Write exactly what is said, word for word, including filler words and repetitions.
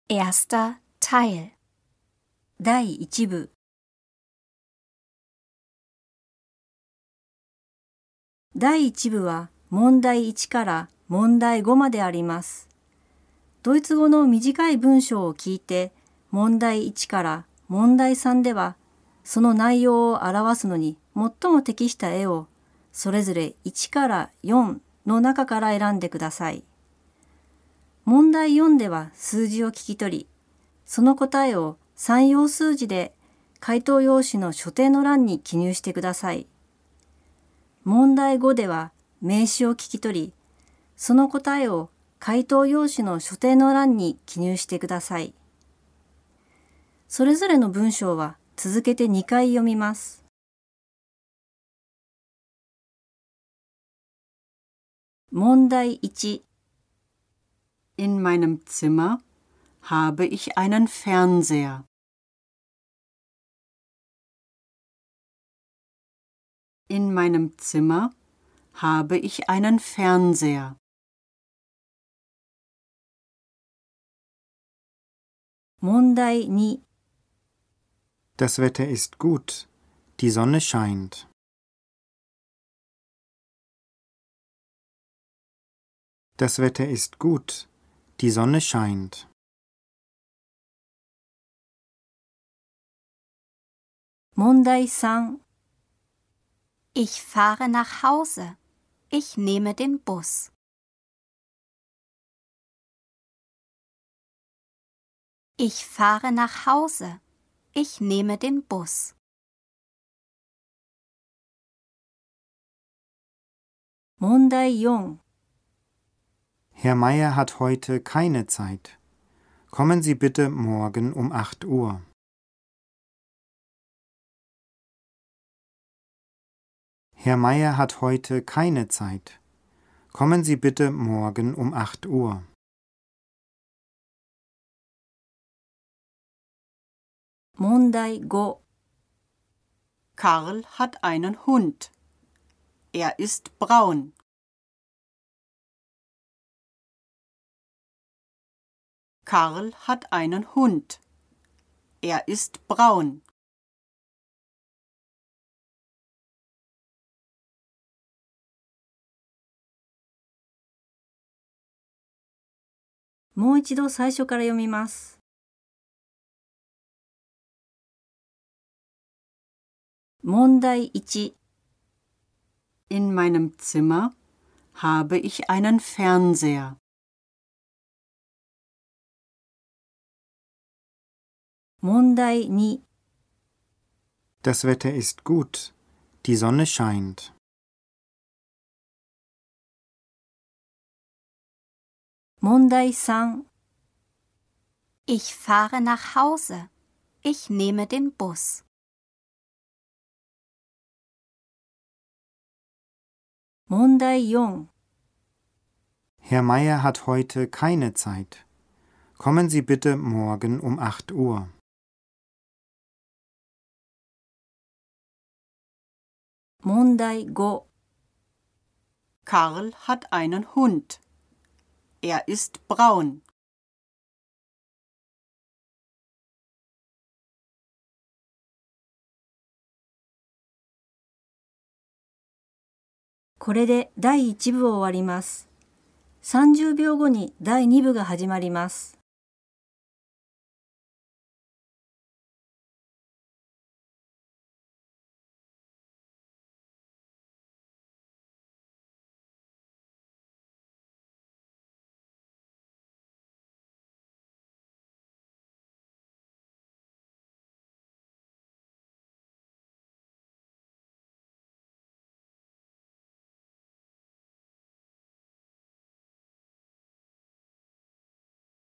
Erster Teil. 第一部。第一部は問題いちから問題ごまであります。ドイツ語の短い文章を聞いて、問題いちから問題さんでは、その内容を表すのに最も適した絵を、それぞれいちからよんの中から選んでください。問題よんでは数字を聞き取り、その答えを算用数字で回答用紙の所定の欄に記入してください。問題ごでは名詞を聞き取り、その答えを回答用紙の所定の欄に記入してください。それぞれの文章は続けてにかい読みます。問題いち。 In meinem Zimmer habe ich einen Fernseher. In meinem Zimmer habe ich einen Fernseher. 問題に。 Das Wetter ist gut. Die Sonne scheint. Das Wetter ist gut. Die Sonne scheint. 問題さん。 Ich fahre nach Hause. Ich nehme den Bus. Ich fahre nach Hause. Ich nehme den Bus. 問題よん。 Herr Meier hat heute keine Zeit. Kommen Sie bitte morgen um acht Uhr. Herr Meier hat heute keine Zeit. Kommen Sie bitte morgen um acht Uhr. 問題ご。 Karl hat einen Hund. Er ist braun. Karl hat einen Hund. Er ist braun. もう一度最初から読みます。問題いち。 In meinem Zimmer habe ich einen Fernseher. 問題に。 Das Wetter ist gut. Die Sonne scheint. 問題さん。 Ich fahre nach Hause. Ich nehme den Bus. 問題よん。 Herr Meier hat heute keine Zeit. Kommen Sie bitte morgen um acht Uhr. 問題ご。 Karl hat einen Hund. Er ist braun. これでだいいち部を終わります。さんじゅうびょうごにだいに部が始まります。